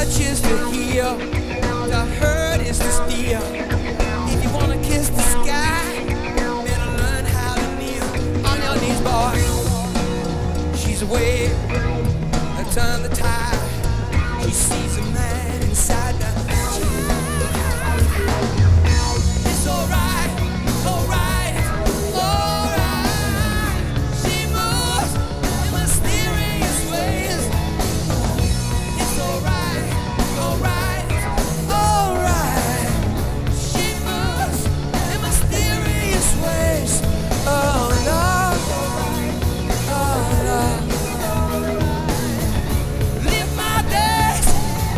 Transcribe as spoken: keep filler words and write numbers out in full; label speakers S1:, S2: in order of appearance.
S1: touch is to heal, to hurt is to steal. If you wanna kiss the sky, better learn how to kneel on your knees, boy. She's away.